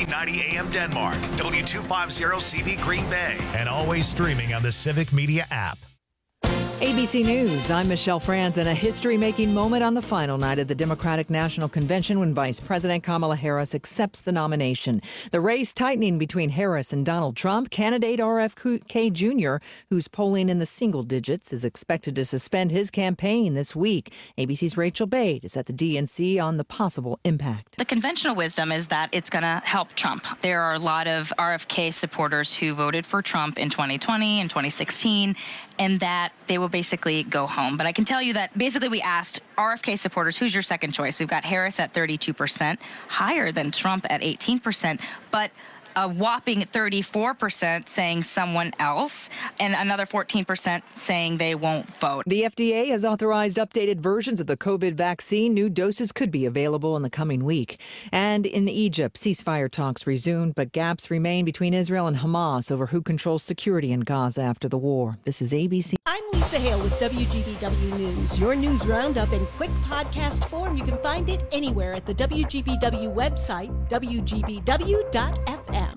1490 AM Denmark, W250CV Green Bay, and always streaming on the Civic Media app. ABC News, I'm Michelle Franz, and a history-making moment on the final night of the Democratic National Convention when Vice President Kamala Harris accepts the nomination. The race tightening between Harris and Donald Trump. Candidate RFK Jr., who's polling in the single digits, is expected to suspend his campaign this week. ABC's Rachel Bate is at the DNC on the possible impact. The conventional wisdom is that it's going to help Trump. There are a lot of RFK supporters who voted for Trump in 2020 and 2016, and that they will basically go home. But I can tell you that basically we asked RFK supporters, who's your second choice? We've got Harris at 32%, higher than Trump at 18%, but a whopping 34% saying someone else, and another 14% saying they won't vote. The FDA has authorized updated versions of the COVID vaccine. New doses could be available in the coming week. And in Egypt, ceasefire talks resumed, but gaps remain between Israel and Hamas over who controls security in Gaza after the war. This is ABC. I'm Lisa Hale with WGBW News. Your news roundup in quick podcast form. You can find it anywhere at the WGBW website, WGBW.fm.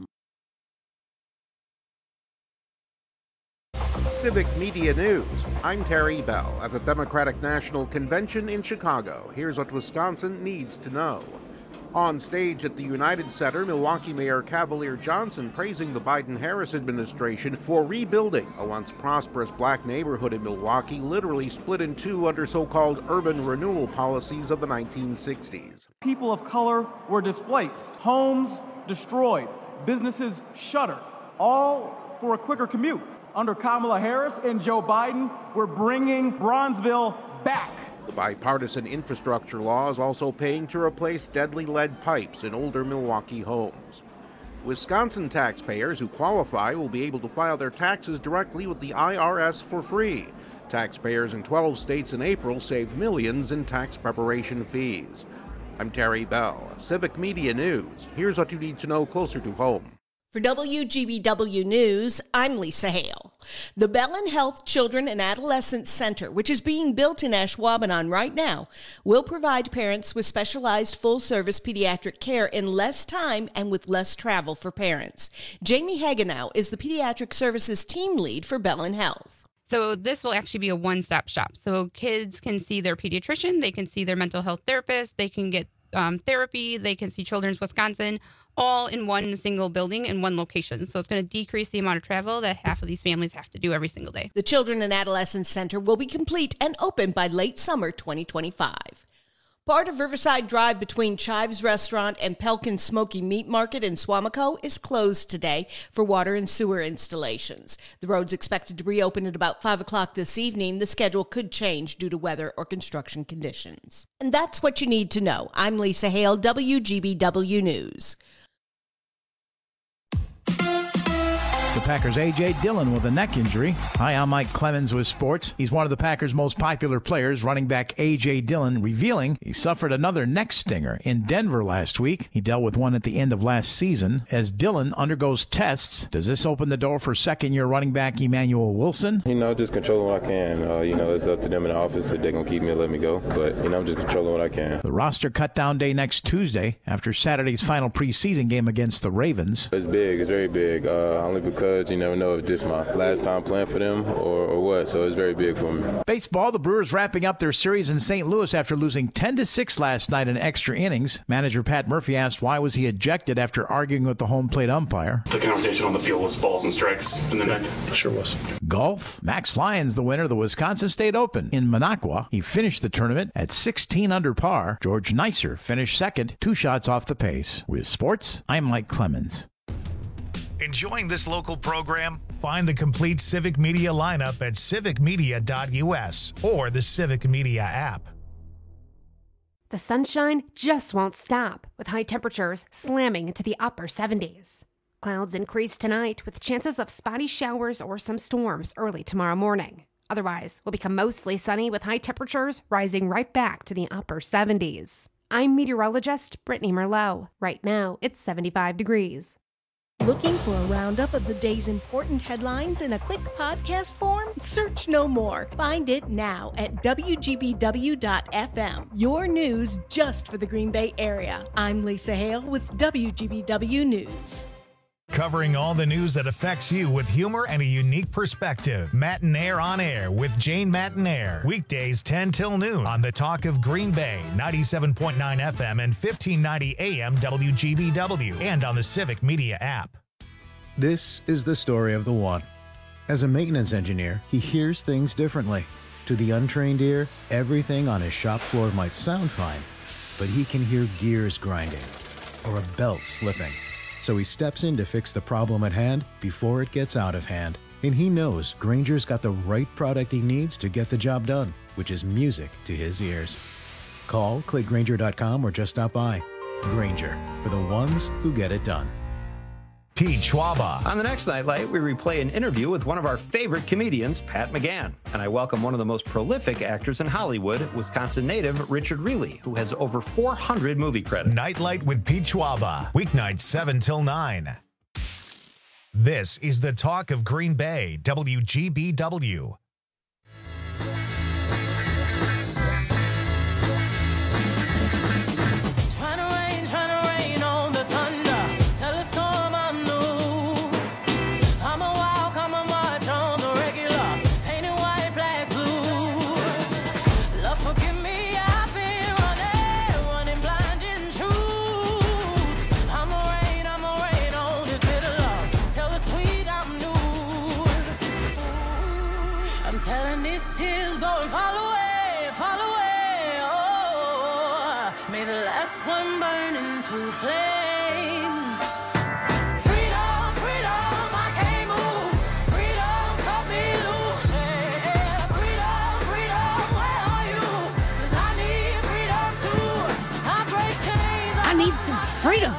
Civic Media News. I'm Terry Bell at the Democratic National Convention in Chicago. Here's what Wisconsin needs to know. On stage at the United Center, Milwaukee Mayor Cavalier Johnson praising the Biden-Harris administration for rebuilding a once prosperous black neighborhood in Milwaukee, literally split in two under so-called urban renewal policies of the 1960s. People of color were displaced, homes destroyed, businesses shuttered, all for a quicker commute. Under Kamala Harris and Joe Biden, we're bringing Bronzeville back. The bipartisan infrastructure law is also paying to replace deadly lead pipes in older Milwaukee homes. Wisconsin taxpayers who qualify will be able to file their taxes directly with the IRS for free. Taxpayers in 12 states in April saved millions in tax preparation fees. I'm Terry Bell, Civic Media News. Here's what you need to know closer to home. For WGBW News, I'm Lisa Hale. The Bellin Health Children and Adolescent Center, which is being built in Ashwaubenon right now, will provide parents with specialized full-service pediatric care in less time and with less travel for parents. Jamie Hagenow is the Pediatric Services Team Lead for Bellin Health. So this will actually be a one-stop shop. So kids can see their pediatrician, they can see their mental health therapist, they can get therapy, they can see Children's Wisconsin, all in one single building in one location. So it's going to decrease the amount of travel that half of these families have to do every single day. The Children and Adolescent Center will be complete and open by late summer 2025. Part of Riverside Drive between Chives Restaurant and Pelkin Smoky Meat Market in Swamico is closed today for water and sewer installations. The road's expected to reopen at about 5 o'clock this evening. The schedule could change due to weather or construction conditions. And that's what you need to know. I'm Lisa Hale, WGBW News. The Packers' A.J. Dillon with a neck injury. Hi, I'm Mike Clemens with sports. He's one of the Packers' most popular players, running back A.J. Dillon, revealing he suffered another neck stinger in Denver last week. He dealt with one at the end of last season. As Dillon undergoes tests, does this open the door for second-year running back Emmanuel Wilson? Just controlling what I can. It's up to them in the office if they're going to keep me or let me go. But, I'm just controlling what I can. The roster cut down day next Tuesday after Saturday's final preseason game against the Ravens. It's big. It's very big. Only because you never know if this is my last time playing for them or what, so it's very big for me. Baseball, the Brewers wrapping up their series in St. Louis after losing 10-6 last night in extra innings. Manager Pat Murphy asked why was he ejected after arguing with the home plate umpire. The conversation on the field was balls and strikes in the night. Sure was. Golf, Max Lyons, the winner of the Wisconsin State Open in Minocqua. He finished the tournament at 16 under par. George Neisser finished second, 2 shots off the pace. With sports, I'm Mike Clemens. Enjoying this local program? Find the complete Civic Media lineup at civicmedia.us or the Civic Media app. The sunshine just won't stop, with high temperatures slamming into the upper 70s. Clouds increase tonight with chances of spotty showers or some storms early tomorrow morning. Otherwise, will become mostly sunny with high temperatures rising right back to the upper 70s. I'm meteorologist Brittany Merlot. Right now, it's 75 degrees. Looking for a roundup of the day's important headlines in a quick podcast form? Search no more. Find it now at WGBW.FM. Your news just for the Green Bay area. I'm Lisa Hale with WGBW News. Covering all the news that affects you with humor and a unique perspective. Matinaire on Air with Jane Matinaire. Weekdays 10 till noon on the Talk of Green Bay, 97.9 FM and 1590 AM WGBW, and on the Civic Media app. This is the story of the one. As a maintenance engineer, he hears things differently. To the untrained ear, everything on his shop floor might sound fine, but he can hear gears grinding or a belt slipping. So he steps in to fix the problem at hand before it gets out of hand. And he knows Grainger's got the right product he needs to get the job done, which is music to his ears. Call, click Grainger.com, or just stop by. Grainger, for the ones who get it done. Pete Schwaba. On the next Nightlight, we replay an interview with one of our favorite comedians, Pat McGann. And I welcome one of the most prolific actors in Hollywood, Wisconsin native Richard Reilly, who has over 400 movie credits. Nightlight with Pete Schwaba. Weeknights 7 till 9. This is the Talk of Green Bay, WGBW. Tears go and fall away, oh, may the last one burn into flames. Freedom, freedom, I can't move. Freedom, cut me loose. Yeah, freedom, freedom, where are you? 'Cause I need freedom too. I break chains. I need some freedom.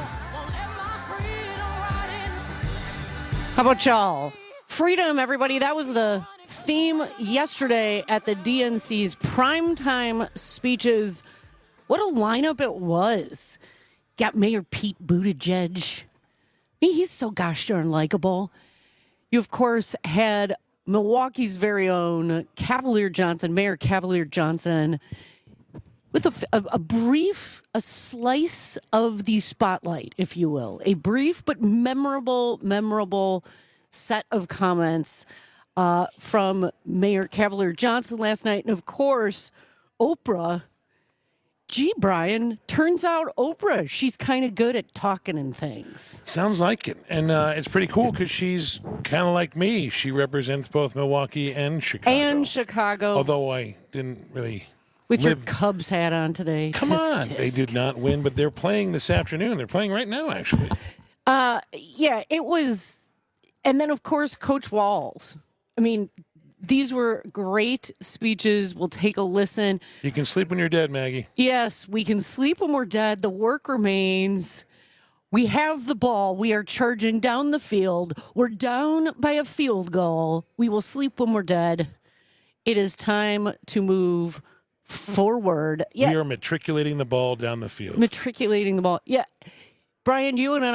How about y'all? Freedom, everybody. That was the theme yesterday at the DNC's primetime speeches. What a lineup it was. Got Mayor Pete Buttigieg. I mean, he's so gosh darn likable. You, of course, had Milwaukee's very own Cavalier Johnson, Mayor Cavalier Johnson, with a slice of the spotlight, if you will. A brief but memorable set of comments from Mayor Cavalier Johnson last night. And of course, Oprah. Gee, Brian, turns out Oprah, she's kind of good at talking and things. Sounds like it. And it's pretty cool because she's kind of like me. She represents both Milwaukee and Chicago. Although I didn't really with your Cubs hat on today. Come on. They did not win, but they're playing this afternoon. They're playing right now, actually. Yeah, it was. And then, of course, Coach Walls. I mean, these were great speeches. We'll take a listen. You can sleep when you're dead, Maggie. Yes, we can sleep when we're dead. The work remains. We have the ball. We are charging down the field. We're down by a field goal. We will sleep when we're dead. It is time to move forward. Yeah. We are matriculating the ball down the field. Matriculating the ball. Yeah. Brian, you and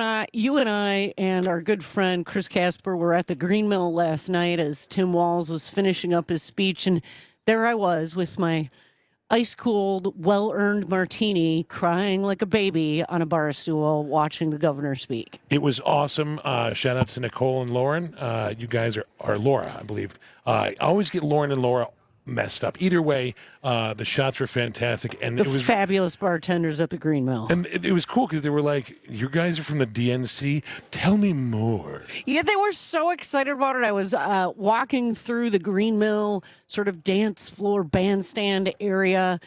I and our good friend Chris Casper were at the Green Mill last night as Tim Walz was finishing up his speech, and there I was with my ice-cold, well-earned martini, crying like a baby on a bar stool, watching the governor speak. It was awesome. Shout out to Nicole and Lauren. You guys are Laura, I believe. I always get Lauren and Laura messed up. Either way, the shots were fantastic, and it was fabulous bartenders at the Green Mill. And it was cool because they were like, "You guys are from the DNC. Tell me more." Yeah, they were so excited about it. I was walking through the Green Mill sort of dance floor bandstand area,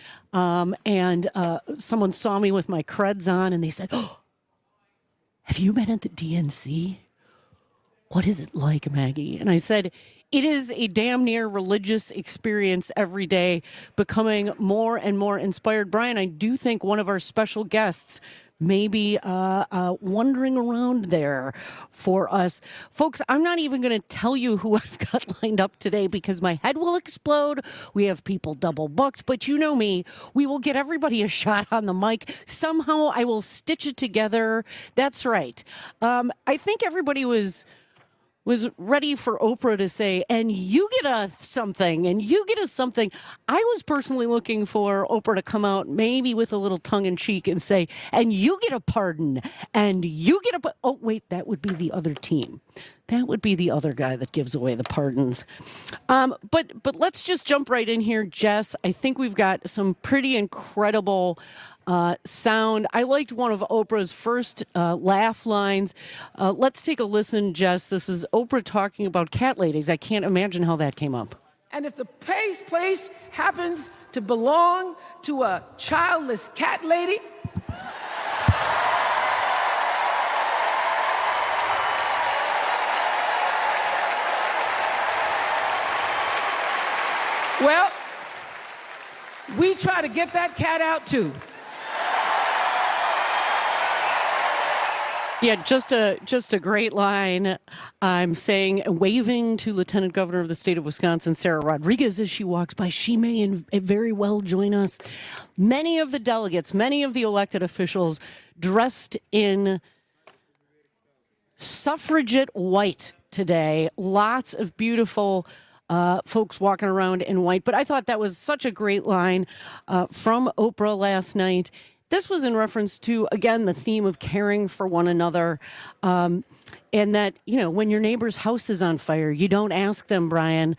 and someone saw me with my creds on, and they said, "Oh, have you been at the DNC? What is it like, Maggie?" And I said, it is a damn near religious experience every day, becoming more and more inspired. Brian, I do think one of our special guests, maybe wandering around there for us. Folks, I'm not even going to tell you who I've got lined up today because my head will explode. We have people double booked, but you know me. We will get everybody a shot on the mic. Somehow I will stitch it together. That's right. I think everybody was ready for Oprah to say, and you get a something, and you get a something. I was personally looking for Oprah to come out maybe with a little tongue-in-cheek and say, and you get a pardon, and you get a... Oh, wait, that would be the other team. That would be the other guy that gives away the pardons. But let's just jump right in here, Jess. I think we've got some pretty incredible sound. I liked one of Oprah's first laugh lines. Let's take a listen, Jess. This is Oprah talking about cat ladies. I can't imagine how that came up. And if the place happens to belong to a childless cat lady, well, we try to get that cat out too. Yeah, just a great line. I'm saying, waving to Lieutenant Governor of the state of Wisconsin, Sarah Rodriguez, as she walks by. She may very well join us. Many of the delegates, many of the elected officials dressed in suffragette white today. Lots of beautiful folks walking around in white. But I thought that was such a great line from Oprah last night. This was in reference to, again, the theme of caring for one another. And that, when your neighbor's house is on fire, you don't ask them, Brian,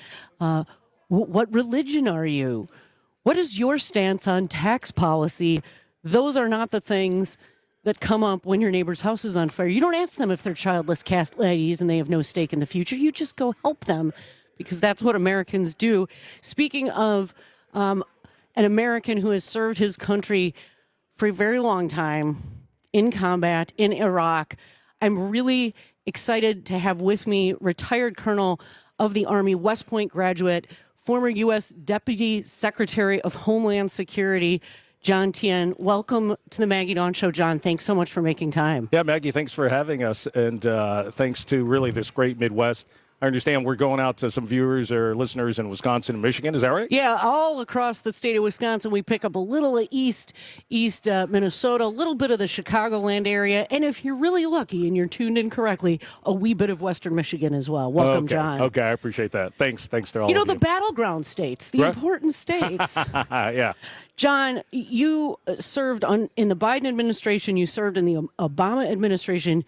what religion are you? What is your stance on tax policy? Those are not the things that come up when your neighbor's house is on fire. You don't ask them if they're childless cat ladies and they have no stake in the future. You just go help them because that's what Americans do. Speaking of an American who has served his country for a very long time in combat in Iraq, I'm really excited to have with me retired Colonel of the Army, West Point graduate, former U.S. Deputy Secretary of Homeland Security, John Tien. Welcome to the Maggie Dawn Show, John. Thanks so much for making time. Yeah, Maggie, thanks for having us, and thanks to really this great Midwest. I understand we're going out to some viewers or listeners in Wisconsin and Michigan. Is that right? Yeah, all across the state of Wisconsin. We pick up a little of east Minnesota, a little bit of the Chicagoland area, and if you're really lucky and you're tuned in correctly, a wee bit of western Michigan as well. Welcome, John. Okay, I appreciate that. Thanks to all of you. The battleground states, the important states. Yeah. John, you served in the Biden administration. You served in the Obama administration.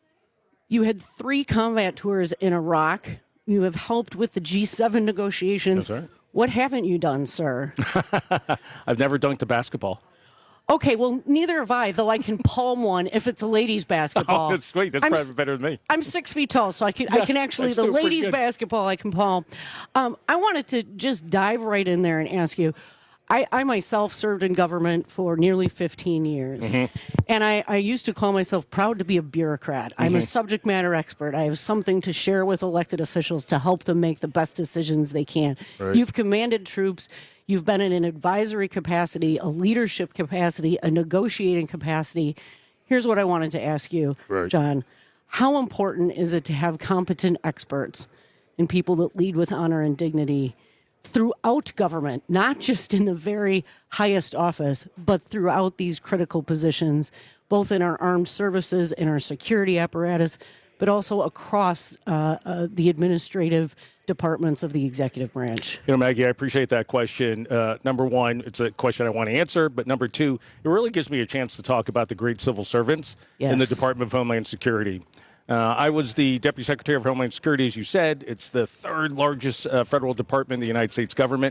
You had 3 combat tours in Iraq. You have helped with the G7 negotiations. That's right. What haven't you done, sir? I've never dunked a basketball. Okay, well, neither have I, though I can palm one if it's a ladies' basketball. Oh, that's sweet. That's probably better than me. I'm 6 feet tall, so I can actually, the ladies' basketball I can palm. I wanted to just dive right in there and ask you, I myself served in government for nearly 15 years, and I used to call myself proud to be a bureaucrat. I'm a subject matter expert. I have something to share with elected officials to help them make the best decisions they can. Right. You've commanded troops. You've been in an advisory capacity, a leadership capacity, a negotiating capacity. Here's what I wanted to ask you, John. How important is it to have competent experts and people that lead with honor and dignity throughout government, not just in the very highest office, but throughout these critical positions, both in our armed services, in our security apparatus, but also across the administrative departments of the executive branch? Maggie, I appreciate that question. Number one, it's a question I want to answer, but number two, it really gives me a chance to talk about the great civil servants in the Department of Homeland Security. I was the Deputy Secretary of Homeland Security, as you said. It's the 3rd largest federal department in the United States government.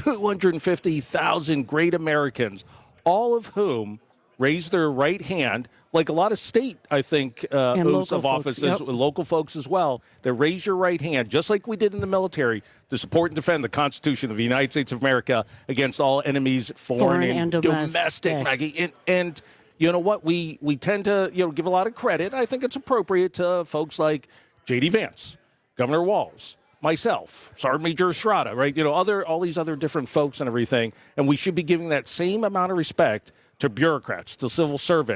250,000 great Americans, all of whom raised their right hand, like a lot of state, I think, oaths of offices, local folks as well, that raise your right hand, just like we did in the military, to support and defend the Constitution of the United States of America against all enemies, foreign and domestic, Maggie. And you know what? We tend to give a lot of credit. I think it's appropriate to folks like J.D. Vance, Governor Walz, myself, Sergeant Major Estrada, right? All these other different folks and everything. And we should be giving that same amount of respect to bureaucrats, to civil servants,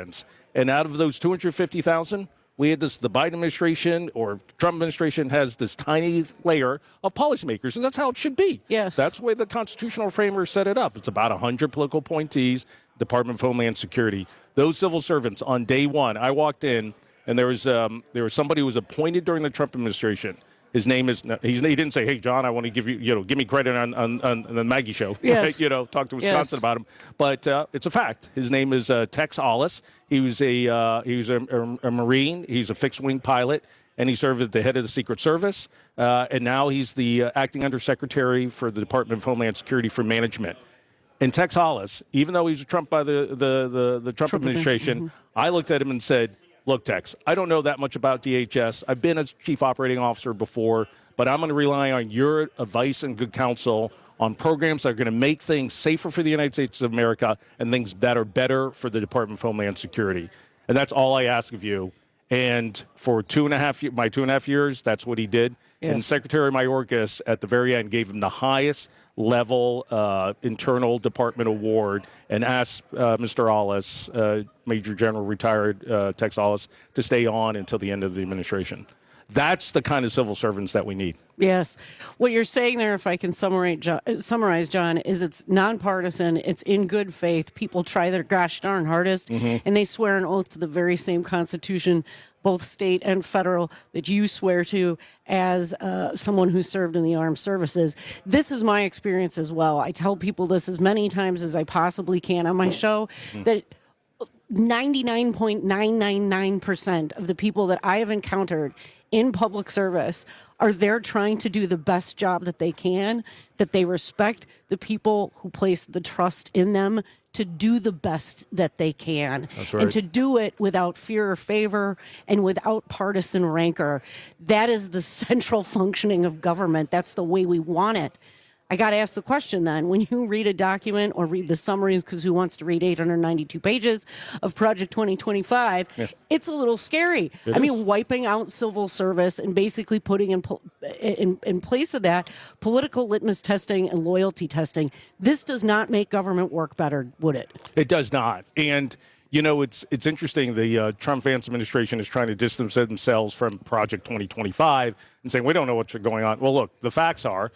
And out of those 250,000, we had the Biden administration or Trump administration has this tiny layer of policymakers, and that's how it should be. Yes. That's the way the constitutional framers set it up. It's about 100 political appointees, Department of Homeland Security. Those civil servants, on day one, I walked in, and there was somebody who was appointed during the Trump administration. His name is, he didn't say, hey, John, I want to give me credit on the Maggie show. Yes. Right? Talk to Wisconsin about him. But it's a fact. His name is Tex Hollis. He was a Marine. He's a fixed-wing pilot, and he served at the head of the Secret Service. And now he's the acting undersecretary for the Department of Homeland Security for Management. And Tex Hollis, even though he's Trump by the Trump administration, I looked at him and said, look, Tex, I don't know that much about DHS. I've been a chief operating officer before, but I'm going to rely on your advice and good counsel on programs that are going to make things safer for the United States of America and things that are better for the Department of Homeland Security. And that's all I ask of you. And for my 2.5 years, that's what he did. Yes. And Secretary Mayorkas, at the very end, gave him the highest level internal department award and asked Mr. Hollis, Major General retired Tex Hollis, to stay on until the end of the administration. That's the kind of civil servants that we need. Yes. What you're saying there, if I can summarize, John, is it's nonpartisan. It's in good faith. People try their gosh darn hardest, and they swear an oath to the very same Constitution, both state and federal, that you swear to as someone who served in the armed services. This is my experience as well. I tell people this as many times as I possibly can on my show, that 99.999% of the people that I have encountered in public service are there trying to do the best job that they can, that they respect the people who place the trust in them to do the best that they can. That's right. And to do it without fear or favor and without partisan rancor. That is the central functioning of government. That's the way we want it. I got to ask the question then, when you read a document or read the summaries, because who wants to read 892 pages of Project 2025, it's a little scary. I mean, wiping out civil service and basically putting in place of that political litmus testing and loyalty testing. This does not make government work better, would it? It does not. And it's interesting. The Trump-Vance administration is trying to distance themselves from Project 2025 and saying, we don't know what's going on. Well, look, the facts are,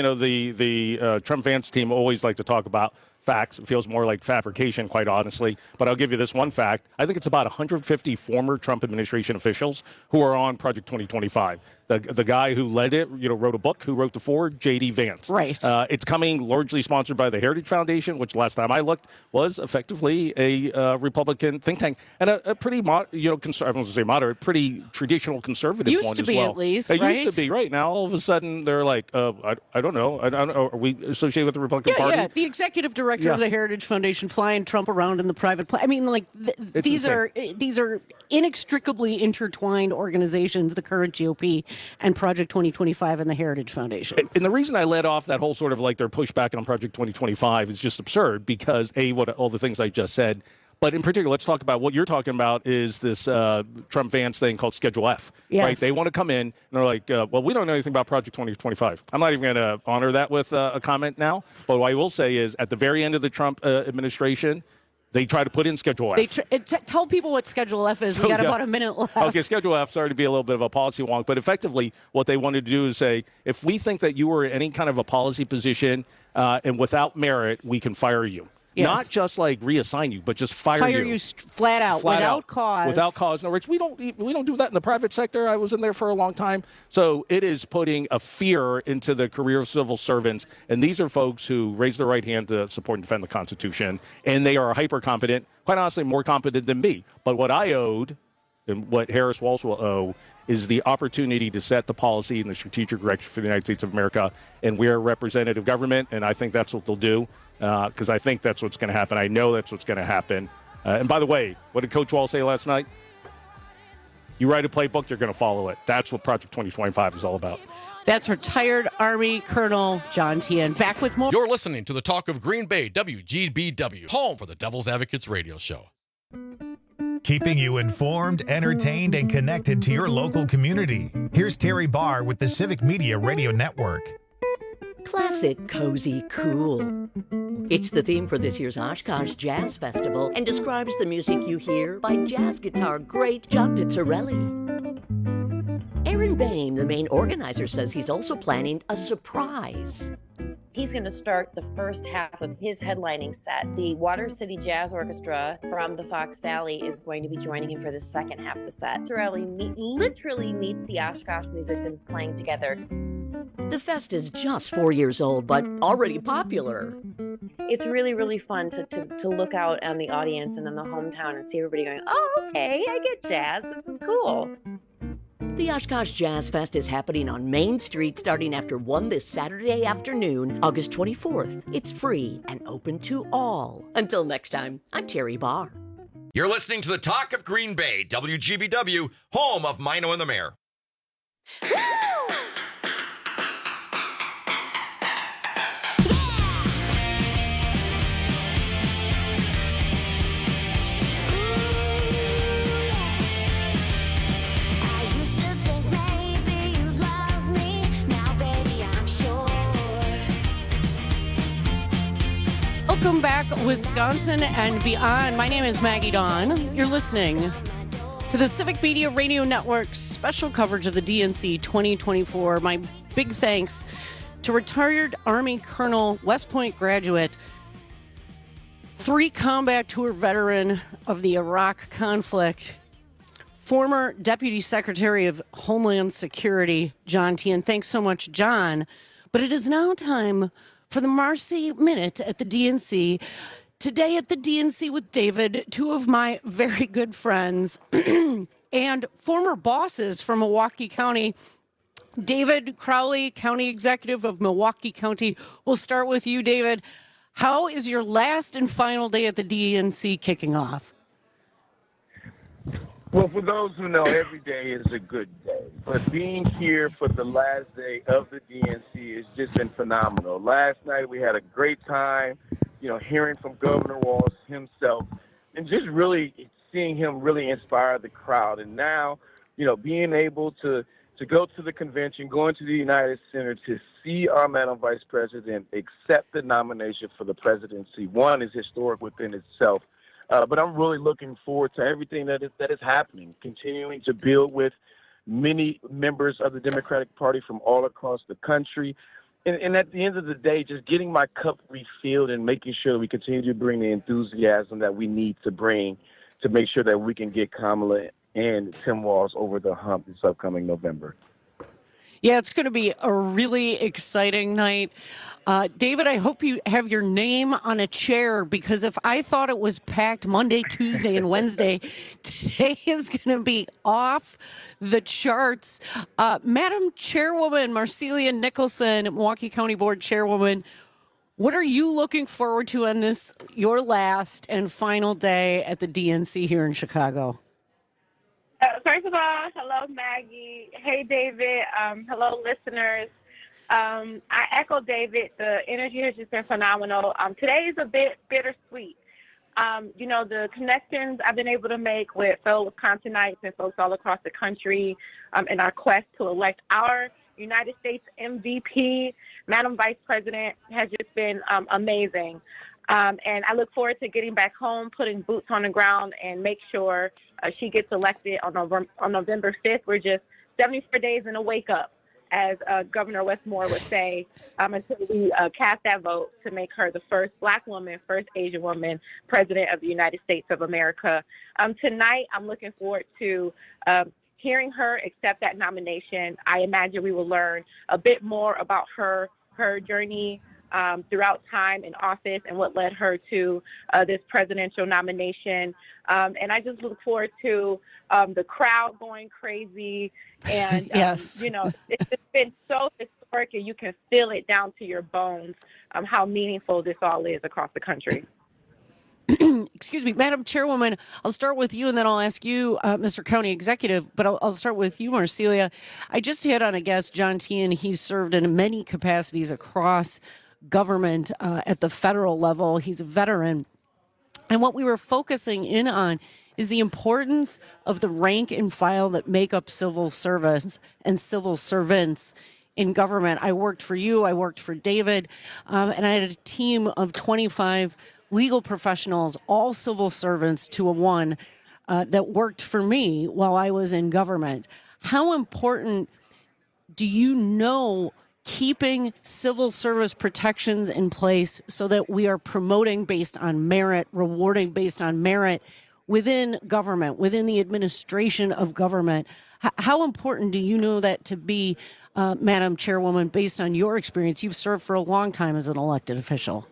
the Trump-Vance team always like to talk about facts. It feels more like fabrication, quite honestly. But I'll give you this one fact. I think it's about 150 former Trump administration officials who are on Project 2025. The guy who led it, wrote a book, who wrote the Ford, J.D. Vance. Right. It's coming largely sponsored by the Heritage Foundation, which last time I looked was effectively a Republican think tank and a pretty, I was going to say moderate, pretty traditional conservative one as well. Used to be, at least, It right? used to be, right. Now, all of a sudden, they're like, I don't know. Are we associated with the Republican Party? Yeah, the executive director of the Heritage Foundation flying Trump around in the private plane. I mean, these are inextricably intertwined organizations, the current GOP and Project 2025 and the Heritage Foundation. And the reason I led off that whole sort of their pushback on Project 2025 is just absurd because, what all the things I just said, but in particular, let's talk about what you're talking about is this Trump-Vance thing called Schedule F. Yes. Right? They want to come in and they're like, well, we don't know anything about Project 2025. I'm not even going to honor that with a comment now. But what I will say is at the very end of the Trump administration, they try to put in Schedule F. Tell people what Schedule F is. We got about a minute left. Okay, Schedule F, sorry to be a little bit of a policy wonk, but effectively what they wanted to do is say, if we think that you were in any kind of a policy position and without merit, we can fire you. Yes. Not just reassign you, but just fire you. Flat out, without cause. Without cause. No, Rich, we don't do that in the private sector. I was in there for a long time. So it is putting a fear into the career of civil servants. And these are folks who raise their right hand to support and defend the Constitution. And they are hyper competent, quite honestly, more competent than me. But what I owed and what Harris Walsh will owe is the opportunity to set the policy and the strategic direction for the United States of America. And we are representative government, and I think that's what they'll do. Because I think that's what's going to happen. I know that's what's going to happen. And by the way, what did Coach Wall say last night? You write a playbook, you're going to follow it. That's what Project 2025 is all about. That's retired Army Colonel John Tien. Back with more. You're listening to the Talk of Green Bay, WGBW, home for the Devil's Advocates radio show. Keeping you informed, entertained, and connected to your local community. Here's Terry Barr with the Civic Media Radio Network. Classic, cozy, cool. It's the theme for this year's Oshkosh Jazz Festival and describes the music you hear by jazz guitar great John Pizzarelli. Aaron Bain, the main organizer, says he's also planning a surprise. He's going to start the first half of his headlining set. The Water City Jazz Orchestra from the Fox Valley is going to be joining him for the second half of the set. Pizzarelli literally meets the Oshkosh musicians playing together. The fest is just 4 years old, but already popular. It's really, really fun to look out on the audience and in the hometown and see everybody going, oh, okay, I get jazz. This is cool. The Oshkosh Jazz Fest is happening on Main Street starting after 1 this Saturday afternoon, August 24th. It's free and open to all. Until next time, I'm Terry Barr. You're listening to the Talk of Green Bay, WGBW, home of Mino and the Mayor. Welcome back, Wisconsin and beyond. My name is Maggie Dawn. You're listening to the Civic Media Radio Network's special coverage of the DNC 2024. My big thanks to retired Army Colonel, West Point graduate, 3 combat tour veteran of the Iraq conflict, former Deputy Secretary of Homeland Security, John Teehan. Thanks so much, John. But it is now time for the Marcy Minute at the DNC. Today at the DNC with David, 2 of my very good friends and former bosses from Milwaukee County. David Crowley, County Executive of Milwaukee County. We'll start with you, David. How is your last and final day at the DNC kicking off? Well, for those who know, every day is a good day. But being here for the last day of the DNC has just been phenomenal. Last night we had a great time, hearing from Governor Walz himself and just really seeing him really inspire the crowd. And now, being able to go to the convention, going to the United Center to see our Madam Vice President accept the nomination for the presidency, one, is historic within itself. But I'm really looking forward to everything that is happening, continuing to build with many members of the Democratic Party from all across the country. And at the end of the day, just getting my cup refilled and making sure that we continue to bring the enthusiasm that we need to bring to make sure that we can get Kamala and Tim Walz over the hump this upcoming November. Yeah, it's going to be a really exciting night. David, I hope you have your name on a chair, because if I thought it was packed Monday, Tuesday, and Wednesday, today is going to be off the charts. Madam Chairwoman Marcelia Nicholson, Milwaukee County Board Chairwoman, what are you looking forward to on this, your last and final day at the DNC here in Chicago? First of all, hello, Maggie. Hey, David. Hello, listeners. I echo David. The energy has just been phenomenal. Today is a bit bittersweet. The connections I've been able to make with fellow Wisconsinites and folks all across the country in our quest to elect our United States MVP, Madam Vice President, has just been amazing. And I look forward to getting back home, putting boots on the ground, and make sure she gets elected on November 5th. We're just 74 days in a wake-up, as Governor Westmore would say, until we cast that vote to make her the first Black woman, first Asian woman president of the United States of America. Tonight, I'm looking forward to hearing her accept that nomination. I imagine we will learn a bit more about her journey throughout time in office and what led her to this presidential nomination. And I just look forward to the crowd going crazy. And, yes. It's just been so historic, and you can feel it down to your bones, how meaningful this all is across the country. Excuse me, Madam Chairwoman, I'll start with you, and then I'll ask you, Mr. County Executive, but I'll start with you, Marcelia. I just had on a guest, John Teehan. He's served in many capacities across government at the federal level. He's a veteran. And what we were focusing in on is the importance of the rank and file that make up civil service and civil servants in government. I worked for you. I worked for David. And I had a team of 25 legal professionals, all civil servants to a one, that worked for me while I was in government. How important do you know keeping civil service protections in place so that we are promoting based on merit, rewarding based on merit within government, within the administration of government? How important do you know that to be, Madam Chairwoman, based on your experience? You've served for a long time as an elected official.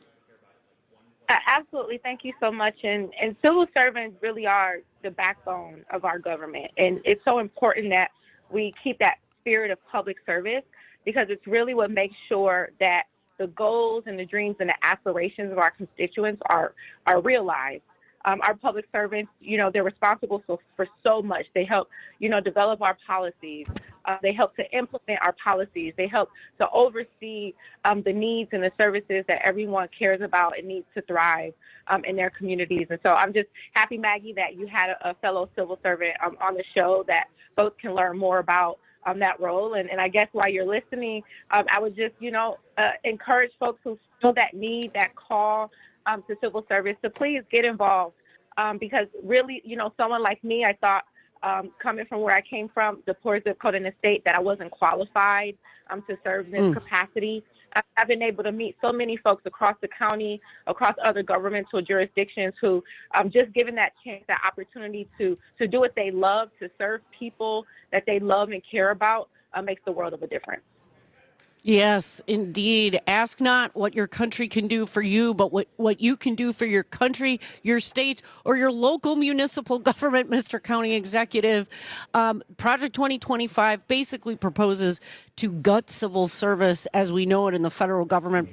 Absolutely. Thank you so much. And civil servants really are the backbone of our government. And it's so important that we keep that spirit of public service, because it's really what makes sure that the goals and the dreams and the aspirations of our constituents are realized. Our public servants, they're responsible for so much. They help, develop our policies. They help to implement our policies. They help to oversee the needs and the services that everyone cares about and needs to thrive in their communities. And so I'm just happy, Maggie, that you had a fellow civil servant on the show that folks can learn more about that role. And I guess while you're listening, I would just, encourage folks who feel that need, that call to civil service to please get involved. Because really, someone like me, I thought, coming from where I came from, the poor zip code in the state, that I wasn't qualified to serve in this capacity. I've been able to meet so many folks across the county, across other governmental jurisdictions who, just given that chance, that opportunity to do what they love, to serve people that they love and care about, makes the world of a difference. Yes, indeed. Ask not what your country can do for you, but what you can do for your country, your state, or your local municipal government, Mr. County Executive. Project 2025 basically proposes to gut civil service as we know it in the federal government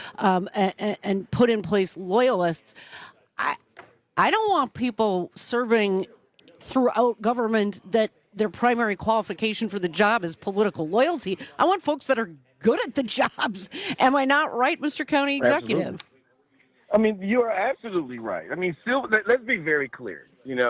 and put in place loyalists. I don't want people serving throughout government that their primary qualification for the job is political loyalty. I want folks that are good at the jobs. Am I not right, Mr. County Executive? Absolutely. I mean, you are absolutely right. I mean, let's be very clear.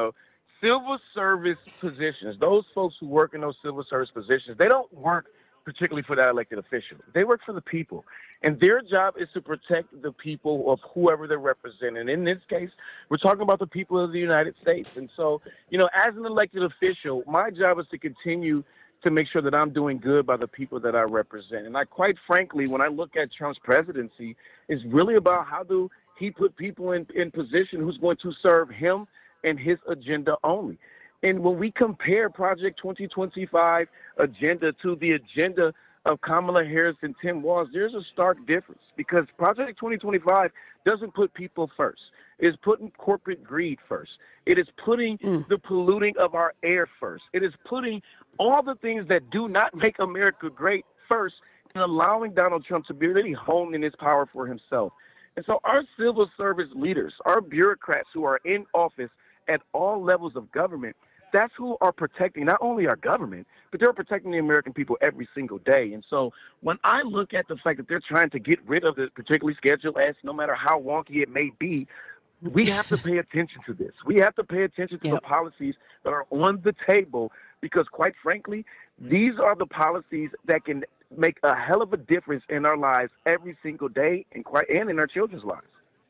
Civil service positions, those folks who work in those civil service positions, they don't work particularly for that elected official. They work for the people. And their job is to protect the people of whoever they're representing. And in this case, we're talking about the people of the United States. And so, as an elected official, my job is to continue to make sure that I'm doing good by the people that I represent. And quite frankly, when I look at Trump's presidency, it's really about how do he put people in position who's going to serve him and his agenda only. And when we compare Project 2025 agenda to the agenda of Kamala Harris and Tim Walz, there's a stark difference, because Project 2025 doesn't put people first. It's putting corporate greed first. It is putting the polluting of our air first. It is putting all the things that do not make America great first, and allowing Donald Trump to be really honed in his power for himself. And so our civil service leaders, our bureaucrats who are in office at all levels of government, that's who are protecting not only our government, but they're protecting the American people every single day. And so when I look at the fact that they're trying to get rid of the particularly Schedule S, no matter how wonky it may be, we have to pay attention to this. We have to pay attention to the policies that are on the table, because quite frankly, these are the policies that can make a hell of a difference in our lives every single day and in our children's lives.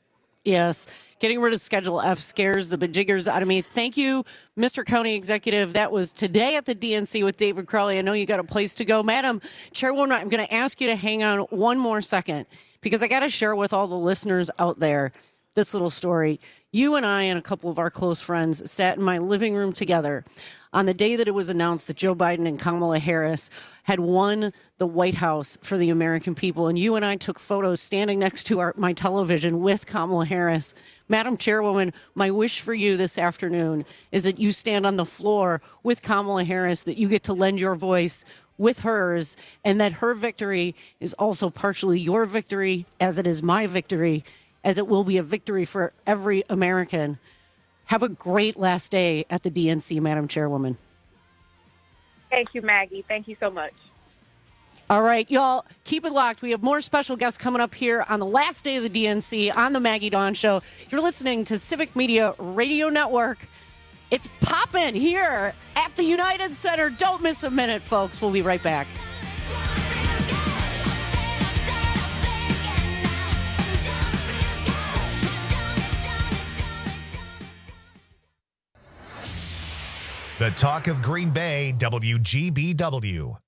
Yes. Getting rid of Schedule F scares the bejiggers out of me. Thank you, Mr. County Executive. That was today at the DNC with David Crowley. I know you got a place to go. Madam Chairwoman, I'm going to ask you to hang on one more second, because I got to share with all the listeners out there this little story. You and I and a couple of our close friends sat in my living room together on the day that it was announced that Joe Biden and Kamala Harris had won the White House for the American people. And you and I took photos standing next to my television with Kamala Harris. Madam Chairwoman, my wish for you this afternoon is that you stand on the floor with Kamala Harris, that you get to lend your voice with hers, and that her victory is also partially your victory, as it is my victory, as it will be a victory for every American. Have a great last day at the DNC, Madam Chairwoman. Thank you, Maggie. Thank you so much. All right, y'all, keep it locked. We have more special guests coming up here on the last day of the DNC on the Maggie Dawn Show. You're listening to Civic Media Radio Network. It's popping here at the United Center. Don't miss a minute, folks. We'll be right back. The Talk of Green Bay, WGBW.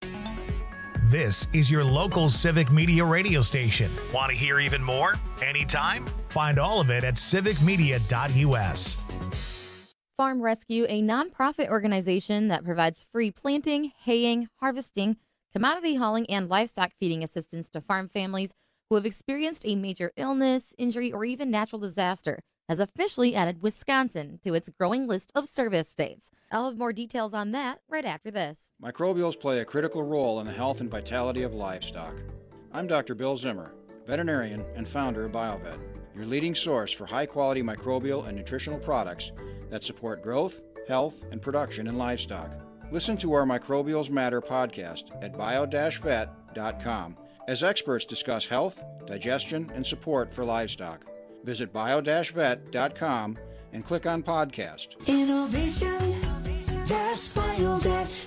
This is your local civic media radio station. Want to hear even more? Anytime? Find all of it at civicmedia.us. Farm Rescue, a nonprofit organization that provides free planting, haying, harvesting, commodity hauling, and livestock feeding assistance to farm families who have experienced a major illness, injury, or even natural disaster, has officially added Wisconsin to its growing list of service states. I'll have more details on that right after this. Microbials play a critical role in the health and vitality of livestock. I'm Dr. Bill Zimmer, veterinarian and founder of BioVet, your leading source for high-quality microbial and nutritional products that support growth, health, and production in livestock. Listen to our Microbials Matter podcast at bio-vet.com as experts discuss health, digestion, and support for livestock. Visit bio-vet.com and click on podcast. Innovation, that's BioVet.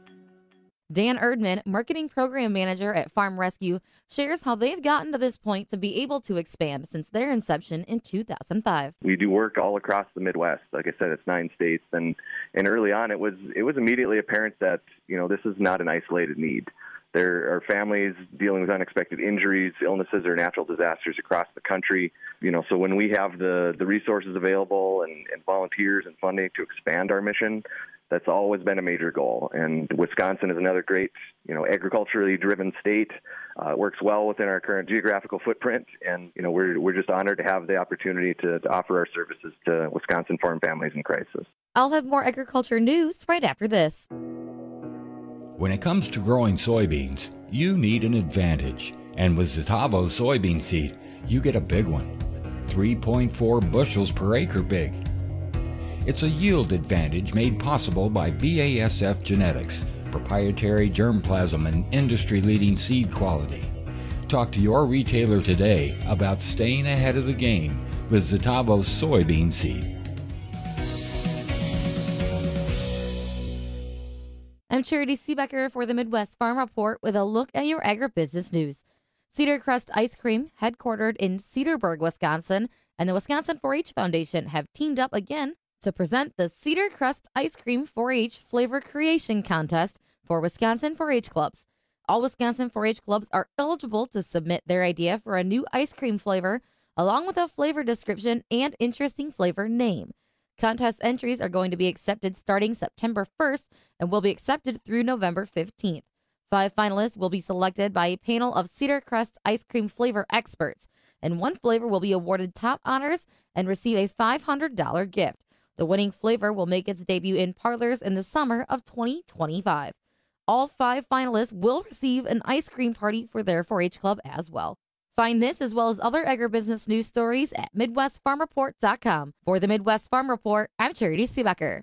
Dan Erdman, Marketing Program Manager at Farm Rescue, shares how they've gotten to this point to be able to expand since their inception in 2005. We do work all across the Midwest. Like I said, it's 9 states, and early on, it was immediately apparent that this is not an isolated need. There are families dealing with unexpected injuries, illnesses, or natural disasters across the country. So when we have the resources available and volunteers and funding to expand our mission, that's always been a major goal. And Wisconsin is another great, agriculturally driven state. It works well within our current geographical footprint, and we're just honored to have the opportunity to offer our services to Wisconsin farm families in crisis. I'll have more agriculture news right after this. When it comes to growing soybeans, you need an advantage. And with Zetavo soybean seed, you get a big one. 3.4 bushels per acre big. It's a yield advantage made possible by BASF Genetics, proprietary germplasm and industry-leading seed quality. Talk to your retailer today about staying ahead of the game with Zetavo soybean seed. I'm Charity Seebecker for the Midwest Farm Report with a look at your agribusiness news. Cedar Crust Ice Cream, headquartered in Cedarburg, Wisconsin, and the Wisconsin 4-H Foundation have teamed up again to present the Cedar Crust Ice Cream 4-H Flavor Creation Contest for Wisconsin 4-H clubs. All Wisconsin 4-H clubs are eligible to submit their idea for a new ice cream flavor, along with a flavor description and interesting flavor name. Contest entries are going to be accepted starting September 1st and will be accepted through November 15th. 5 finalists will be selected by a panel of Cedar Crust ice cream flavor experts, and one flavor will be awarded top honors and receive a $500 gift. The winning flavor will make its debut in parlors in the summer of 2025. All 5 finalists will receive an ice cream party for their 4-H club as well. Find this as well as other agribusiness news stories at MidwestFarmReport.com. For the Midwest Farm Report, I'm Charity Seebecker.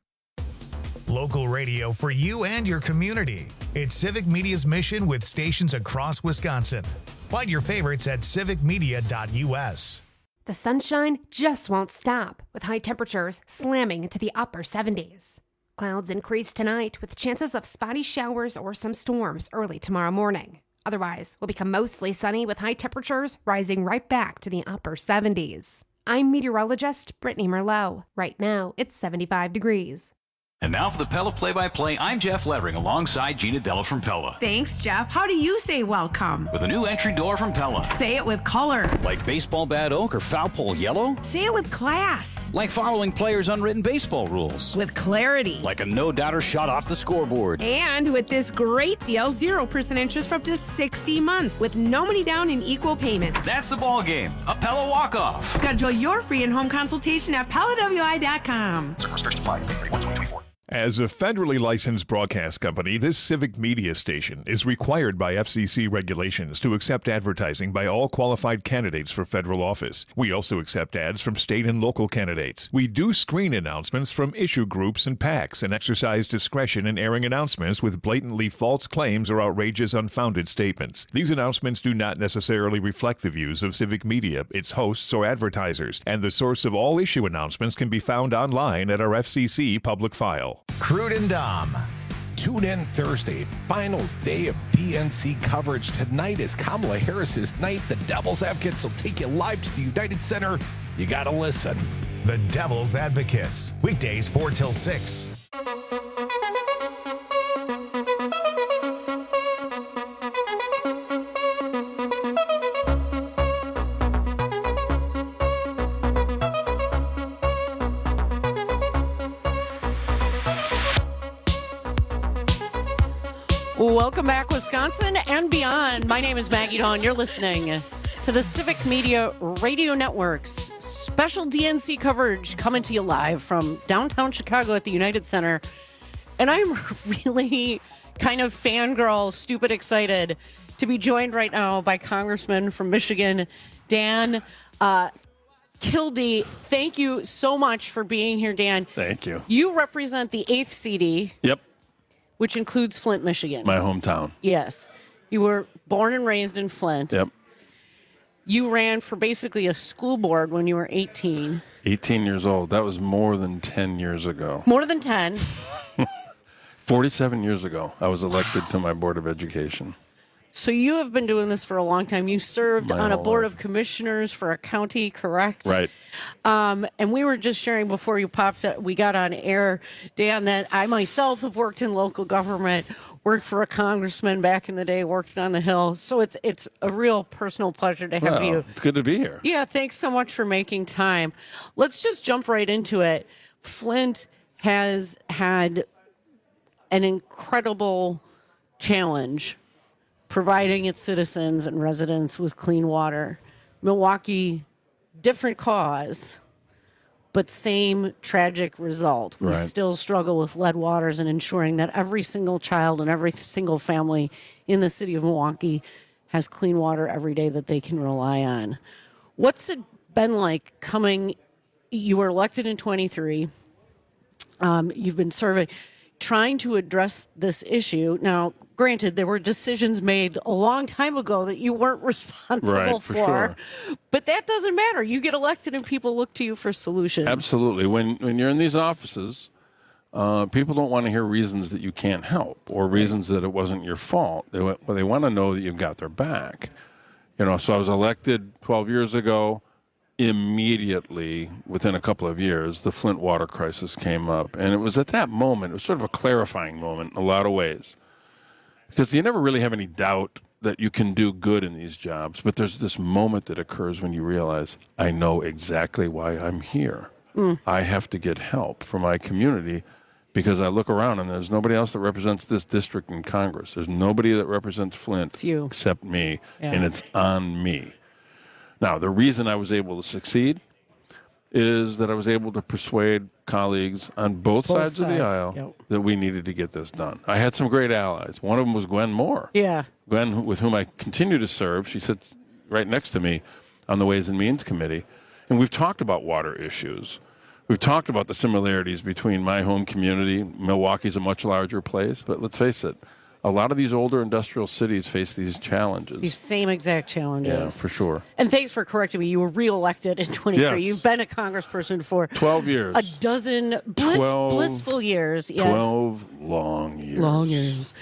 Local radio for you and your community. It's Civic Media's mission with stations across Wisconsin. Find your favorites at civicmedia.us. The sunshine just won't stop, with high temperatures slamming into the upper 70s. Clouds increase tonight with chances of spotty showers or some storms early tomorrow morning. Otherwise, will become mostly sunny with high temperatures rising right back to the upper 70s. I'm meteorologist Brittany Merlot. Right now, it's 75 degrees. And now for the Pella Play-by-Play, I'm Jeff Levering alongside Gina Della from Pella. Thanks, Jeff. How do you say welcome? With a new entry door from Pella. Say it with color. Like baseball bat oak or foul pole yellow? Say it with class. Like following players' unwritten baseball rules. With clarity. Like a no-doubter shot off the scoreboard. And with this great deal, 0% interest for up to 60 months with no money down and equal payments. That's the ball game. A Pella walk-off. Schedule your free in-home consultation at PellaWI.com. Certain restrictions apply. 2024. As a federally licensed broadcast company, this civic media station is required by FCC regulations to accept advertising by all qualified candidates for federal office. We also accept ads from state and local candidates. We do screen announcements from issue groups and PACs and exercise discretion in airing announcements with blatantly false claims or outrageous, unfounded statements. These announcements do not necessarily reflect the views of civic media, its hosts, or advertisers, and the source of all issue announcements can be found online at our FCC public file. Crude and Dom. Tune in Thursday, final day of DNC coverage. Tonight is Kamala Harris's night. The Devil's Advocates will take you live to the United Center. You gotta listen. The Devil's Advocates, weekdays 4 till 6. Welcome back, Wisconsin and beyond. My name is Maggie Dawn. You're listening to the Civic Media Radio Network's special DNC coverage coming to you live from downtown Chicago at the United Center. And I'm really kind of fangirl, stupid excited to be joined right now by Congressman from Michigan, Dan Kildee. Thank you so much for being here, Dan. Thank you. You represent the 8th CD. Yep. Which includes Flint, Michigan. My hometown. Yes. You were born and raised in Flint. Yep. You ran for basically a school board when you were 18. 18 years old. That was more than 10 years ago. More than 10. 47 years ago, I was elected to my Board of Education. So you have been doing this for a long time. You served My on a whole board life. of commissioners for a county, correct? Right. And we were just sharing before you popped, we got on air, Dan, that I myself have worked in local government, worked for a congressman back in the day, worked on the Hill. So it's a real personal pleasure to have Well, you. it's good to be here. Yeah, thanks so much for making time. Let's just jump right into it. Flint has had an incredible challenge providing its citizens and residents with clean water. Milwaukee, different cause, but same tragic result. We Right. still struggle with lead waters and ensuring that every single child and every single family in the city of Milwaukee has clean water every day that they can rely on. What's it been like coming? You were elected in 23. You've been serving, trying to address this issue. Now, granted, there were decisions made a long time ago that you weren't responsible Right, for sure. but that doesn't matter. You get elected and people look to you for solutions. Absolutely. When you're in these offices, people don't want to hear reasons that you can't help or reasons that it wasn't your fault. They want to know that you've got their back. So I was elected 12 years ago. Immediately, within a couple of years, the Flint water crisis came up. And it was at that moment, it was sort of a clarifying moment in a lot of ways. Because you never really have any doubt that you can do good in these jobs. But there's this moment that occurs when you realize, I know exactly why I'm here. I have to get help for my community because I look around and there's nobody else that represents this district in Congress. There's nobody that represents Flint except me. Yeah. And it's on me. Now, the reason I was able to succeed is that I was able to persuade colleagues on both sides of the aisle that we needed to get this done. I had some great allies. One of them was Gwen Moore. Yeah. Gwen, with whom I continue to serve. She sits right next to me on the Ways and Means Committee. And we've talked about water issues. We've talked about the similarities between my home community. Milwaukee's a much larger place, but let's face it, a lot of these older industrial cities face these challenges. These same exact challenges. Yeah, for sure. And thanks for correcting me. You were reelected in 23. Yes. You've been a congressperson for 12 years. a dozen blissful years. Yes. 12 long years. Long years.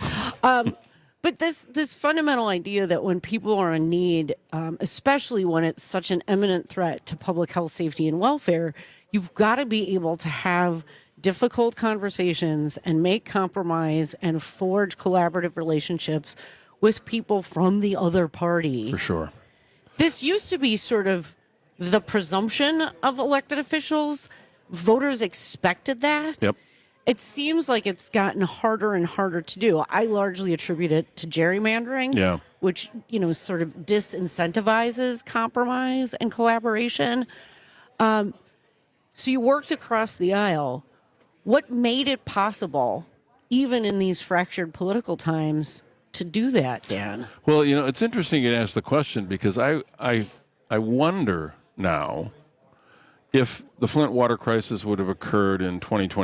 But this fundamental idea that when people are in need, especially when it's such an imminent threat to public health, safety, and welfare, you've got to be able to have difficult conversations and make compromise and forge collaborative relationships with people from the other party. For sure. This used to be sort of the presumption of elected officials. Voters expected that. Yep. It seems like it's gotten harder and harder to do. I largely attribute it to gerrymandering, which, sort of disincentivizes compromise and collaboration. So you worked across the aisle. What made it possible, even in these fractured political times, to do that, Dan? Well, it's interesting you ask the question because I wonder now if the Flint water crisis would have occurred in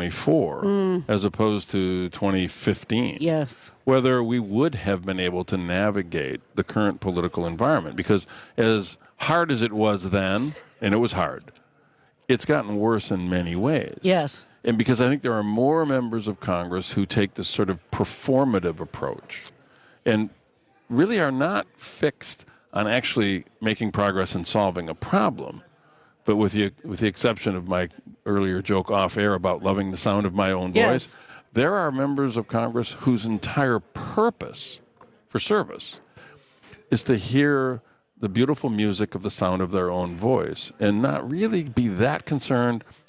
2024 as opposed to 2015. Yes. Whether we would have been able to navigate the current political environment. Because as hard as it was then, and it was hard, it's gotten worse in many ways. Yes. And because I think there are more members of Congress who take this sort of performative approach and really are not fixed on actually making progress and solving a problem. But with the exception of my earlier joke off air about loving the sound of my own voice, there are members of Congress whose entire purpose for service is to hear the beautiful music of the sound of their own voice and not really be that concerned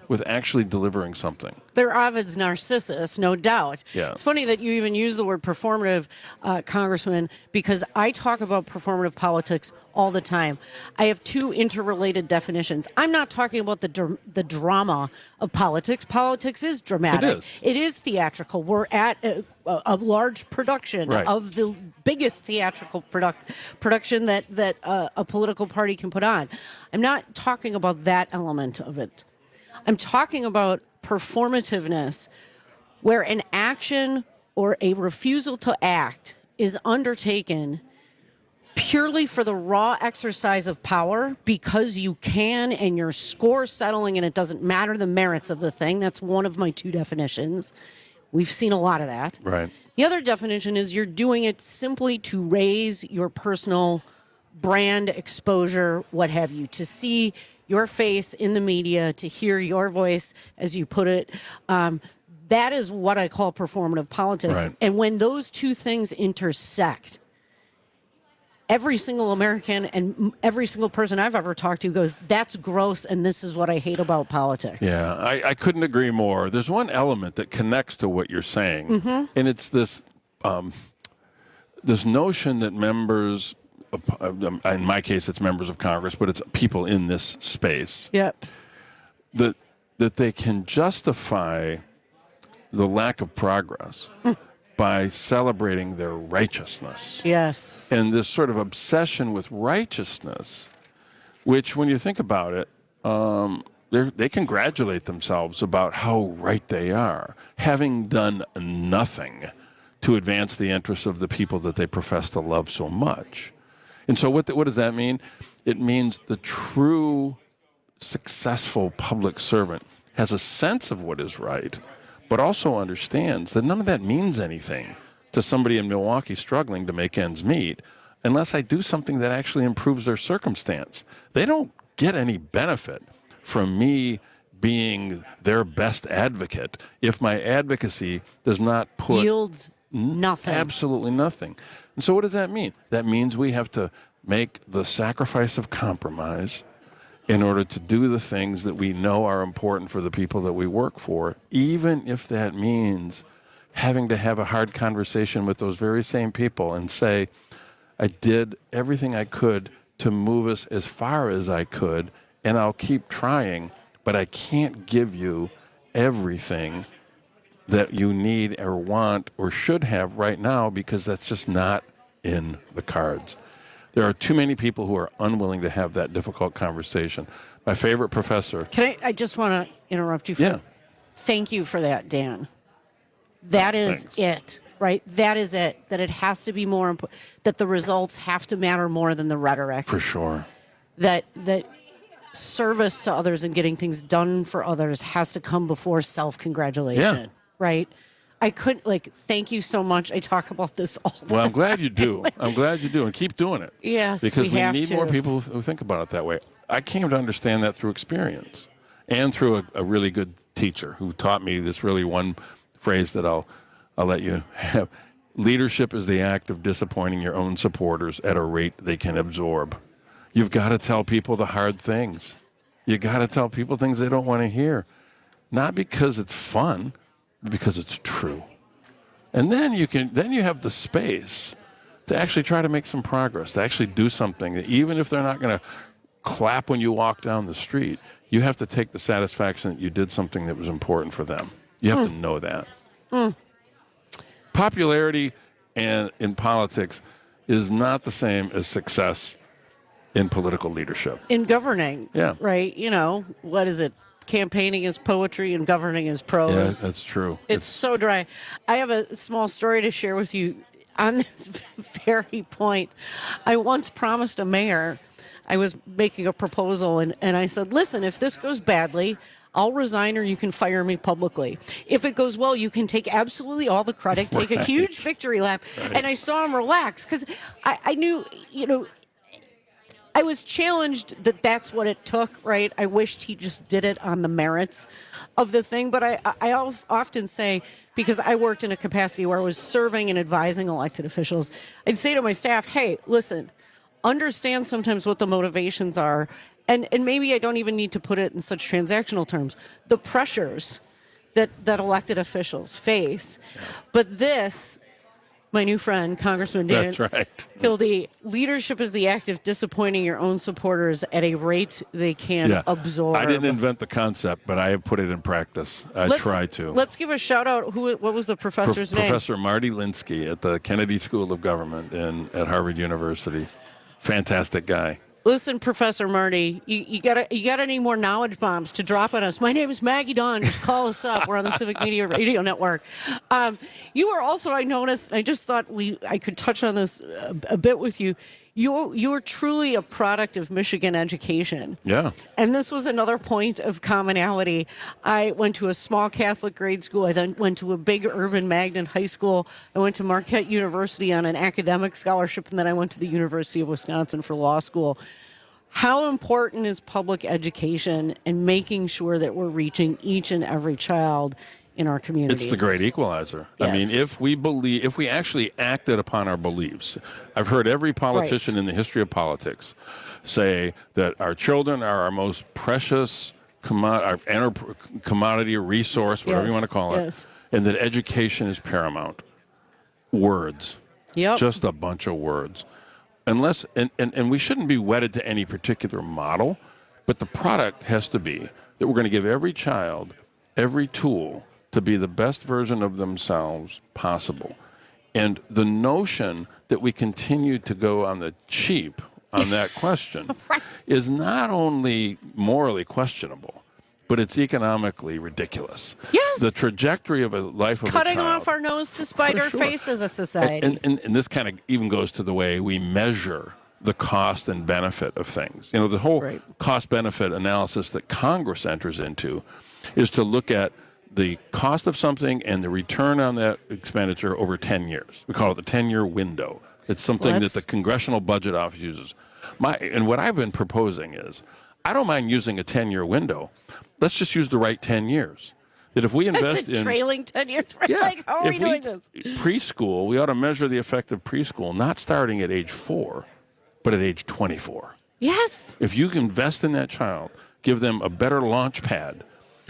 with actually delivering something. They're Ovid's Narcissus, no doubt. Yeah. It's funny that you even use the word performative, Congressman, because I talk about performative politics all the time. I have two interrelated definitions. I'm not talking about the drama of politics. Politics is dramatic. It is theatrical. We're at a large production of the biggest theatrical production that a political party can put on. I'm not talking about that element of it. I'm talking about performativeness, where an action or a refusal to act is undertaken purely for the raw exercise of power because you can and your score settling and it doesn't matter the merits of the thing. That's one of my two definitions. We've seen a lot of that. Right. The other definition is you're doing it simply to raise your personal brand exposure, what have you, to see your face in the media, to hear your voice, as you put it. That is what I call performative politics. Right. And when those two things intersect, every single American and every single person I've ever talked to goes, that's gross, and this is what I hate about politics. Yeah, I couldn't agree more. There's one element that connects to what you're saying, and it's this this notion that members, in my case, it's members of Congress, but it's people in this space. Yep. That they can justify the lack of progress by celebrating their righteousness. Yes. And this sort of obsession with righteousness, which, when you think about it, they congratulate themselves about how right they are, having done nothing to advance the interests of the people that they profess to love so much. And so what does that mean? It means the true successful public servant has a sense of what is right, but also understands that none of that means anything to somebody in Milwaukee struggling to make ends meet unless I do something that actually improves their circumstance. They don't get any benefit from me being their best advocate if my advocacy does not put... yields nothing. Absolutely nothing. And so what does that mean? That means we have to make the sacrifice of compromise in order to do the things that we know are important for the people that we work for, even if that means having to have a hard conversation with those very same people and say, I did everything I could to move us as far as I could, and I'll keep trying, but I can't give you everything that you need or want or should have right now because that's just not in the cards. There are too many people who are unwilling to have that difficult conversation. My favorite professor... I just want to interrupt you. Thank you for that, Dan. That is it, right? That is it. That it has to be more important. That the results have to matter more than the rhetoric. For sure. That service to others and getting things done for others has to come before self-congratulation. Yeah. Right? I couldn't, thank you so much. I talk about this all the time. Well, I'm glad you do. I'm glad you do. And keep doing it. Yes, because we have need to. more people who think about it that way. I came to understand that through experience and through a really good teacher who taught me this really one phrase that I'll let you have. Leadership is the act of disappointing your own supporters at a rate they can absorb. You've got to tell people the hard things. You got to tell people things they don't want to hear. Not because it's fun, because it's true. And then you have the space to actually try to make some progress, to actually do something that even if they're not going to clap when you walk down the street, you have to take the satisfaction that you did something that was important for them. You have to know that. Popularity in politics is not the same as success in political leadership. In governing. Yeah. Right? What is it? Campaigning is poetry and governing is prose. Yeah, that's true. It's so dry. I have a small story to share with you on this very point. I once promised a mayor, I was making a proposal, and I said, listen, if this goes badly, I'll resign or you can fire me publicly. If it goes well, you can take absolutely all the credit, take a huge victory lap. Right. And I saw him relax because I knew, I was challenged that that's what it took, right? I wished he just did it on the merits of the thing. But I often say, because I worked in a capacity where I was serving and advising elected officials, I'd say to my staff, hey, listen, understand sometimes what the motivations are and maybe I don't even need to put it in such transactional terms, the pressures that elected officials face. But this, my new friend, Congressman Dan That's right. Kildee, leadership is the act of disappointing your own supporters at a rate they can absorb. I didn't invent the concept, but I have put it in practice. I try to. Let's give a shout out. What was the professor's name? Professor Marty Linsky at the Kennedy School of Government at Harvard University. Fantastic guy. Listen, Professor Marty, you got any more knowledge bombs to drop on us? My name is Maggie Dawn. Just call us up. We're on the Civic Media Radio Network. You are also, I noticed, I just thought I could touch on this a bit with you. You're truly a product of Michigan education. Yeah. And this was another point of commonality. I went to a small Catholic grade school. I then went to a big urban magnet high school. I went to Marquette University on an academic scholarship, and then I went to the University of Wisconsin for law school. How important is public education and making sure that we're reaching each and every child in our communities? It's the great equalizer. Yes. I mean, if we actually acted upon our beliefs, I've heard every politician in the history of politics say that our children are our most precious commodity or resource, whatever you want to call it, and that education is paramount. Words. Yep. Just a bunch of words. Unless, and we shouldn't be wedded to any particular model, but the product has to be that we're going to give every child every tool to be the best version of themselves possible. And the notion that we continue to go on the cheap on that question is not only morally questionable, but it's economically ridiculous. Yes. The trajectory of a life of a Cutting child, off our nose to spite our face as a society. and this kind of even goes to the way we measure the cost and benefit of things. You know, the whole cost-benefit analysis that Congress enters into is to look at the cost of something and the return on that expenditure over 10 years. We call it the 10-year window. It's something that the Congressional Budget Office uses. And what I've been proposing is, I don't mind using a 10-year window. Let's just use the right 10 years. That if we invest in trailing 10 years, right? Like, how are we doing this? Preschool, we ought to measure the effect of preschool, not starting at age 4, but at age 24. Yes. If you invest in that child, give them a better launch pad,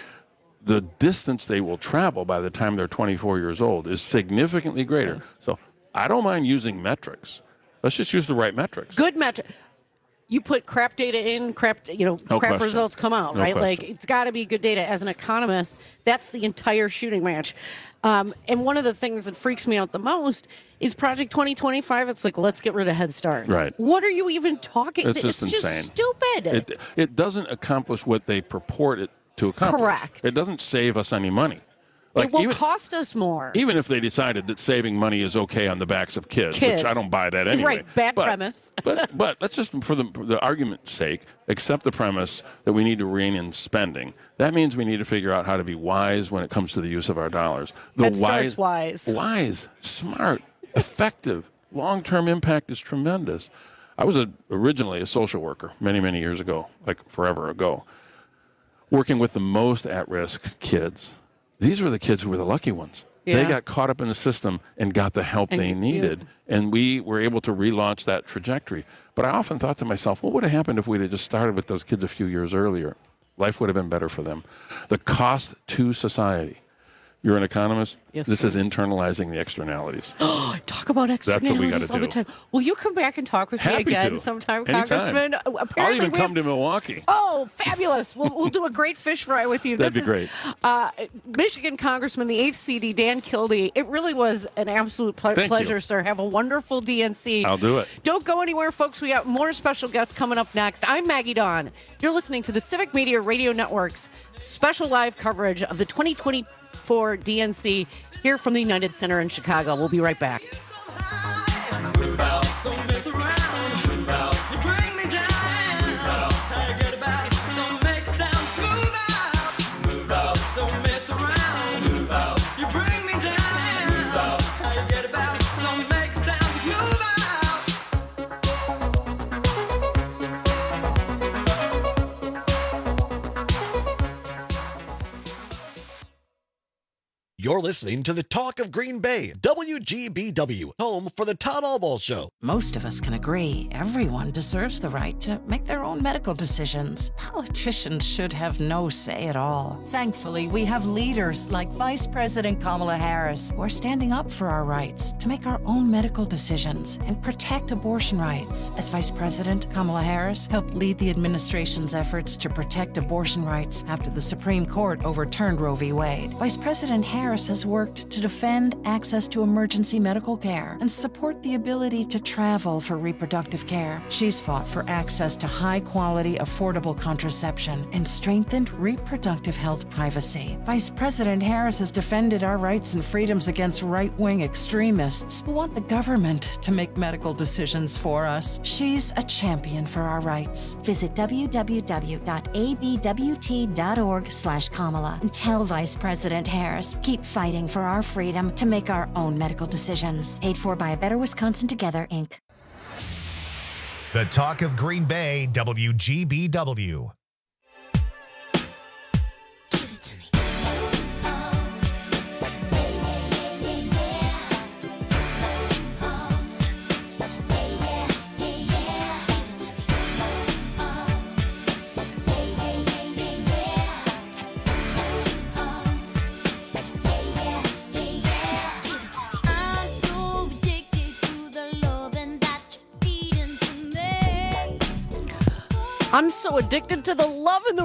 the distance they will travel by the time they're 24 years old is significantly greater. So I don't mind using metrics. Let's just use the right metrics. Good metric. You put crap data in, crap results come out, right? Like, it's got to be good data. As an economist, that's the entire shooting match. And one of the things that freaks me out the most is Project 2025. It's like, let's get rid of Head Start. Right. What are you even talking? It's It's insane. just stupid. It doesn't accomplish what they purport it to accomplish. Correct. It doesn't save us any money. It will cost us more. Even if they decided that saving money is okay on the backs of kids. Which I don't buy that anyway. Right, bad premise. but let's just, for the argument's sake, accept the premise that we need to rein in spending. That means we need to figure out how to be wise when it comes to the use of our dollars. Head Start's wise. Wise, smart, effective. Long-term impact is tremendous. I was originally a social worker many, many years ago, like forever ago, working with the most at-risk kids. These were the kids who were the lucky ones. Yeah. They got caught up in the system and got the help they needed, and we were able to relaunch that trajectory. But I often thought to myself, what would have happened if we'd have just started with those kids a few years earlier? Life would have been better for them. The cost to society. You're an economist? Yes, this sir. is internalizing the externalities. Talk about That's what we externalities gotta all the do. time. Will you come back and talk with Happy me again to. sometime, Anytime. Congressman? Apparently I'll even we come have- to Milwaukee. Oh, fabulous. We'll do a great fish fry with you. That'd This be is, Michigan Congressman, the 8th CD, Dan Kildee. It really was an absolute Thank pleasure, you. sir. Have a wonderful DNC. I'll do it. Don't go anywhere, folks. We got more special guests coming up next. I'm Maggie Dawn. You're listening to the Civic Media Radio Network's special live coverage of the 2024 DNC here from the United Center in Chicago. We'll be right back. Your You're listening to the Talk of Green Bay, WGBW, home for the Todd Albaugh Show. Most of us can agree everyone deserves the right to make their own medical decisions. Politicians should have no say at all. Thankfully, we have leaders like Vice President Kamala Harris who are standing up for our rights to make our own medical decisions and protect abortion rights. As Vice President, Kamala Harris helped lead the administration's efforts to protect abortion rights after the Supreme Court overturned Roe v. Wade. Vice President Harris has worked to defend access to emergency medical care and support the ability to travel for reproductive care. She's fought for access to high-quality, affordable contraception and strengthened reproductive health privacy. Vice President Harris has defended our rights and freedoms against right-wing extremists who want the government to make medical decisions for us. She's a champion for our rights. Visit www.abwt.org/Kamala and tell Vice President Harris, keep fighting for our freedom to make our own medical decisions. Paid for by A Better Wisconsin Together, Inc. The Talk of Green Bay, WGBW. I'm so addicted to the love in the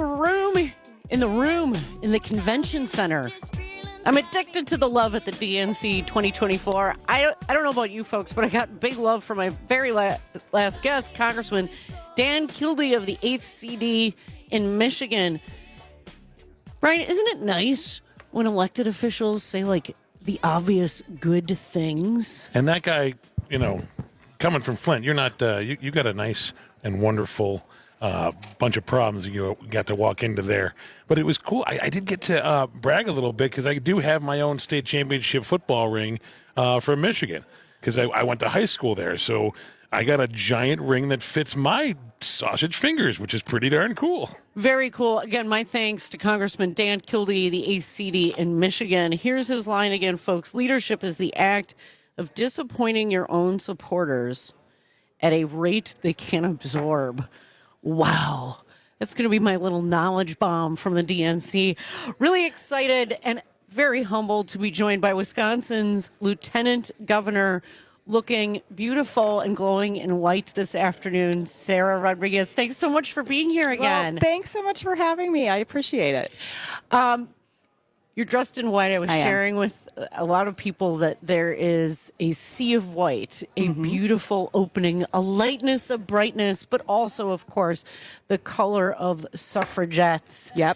convention center. I'm addicted to the love at the DNC 2024. I don't know about you folks, but I got big love for my very last guest, Congressman Dan Kildee of the 8th CD in Michigan. Brian, isn't it nice when elected officials say, like, the obvious good things? And that guy, coming from Flint, you're not, you got a nice and wonderful bunch of problems you got to walk into there. But it was cool. I did get to brag a little bit because I do have my own state championship football ring from Michigan because I went to high school there. So I got a giant ring that fits my sausage fingers, which is pretty darn cool. Very cool. Again, my thanks to Congressman Dan Kildee, the ACD in Michigan. Here's his line again, folks. Leadership is the act of disappointing your own supporters at a rate they can absorb. Wow. That's going to be my little knowledge bomb from the DNC. Really excited and very humbled to be joined by Wisconsin's Lieutenant Governor, looking beautiful and glowing in white this afternoon, Sarah Rodriguez. Thanks so much for being here again. Well, thanks so much for having me. I appreciate it. You're dressed in white. I was sharing with a lot of people that there is a sea of white, a beautiful opening, a lightness, a brightness, but also, of course, the color of suffragettes. Yep.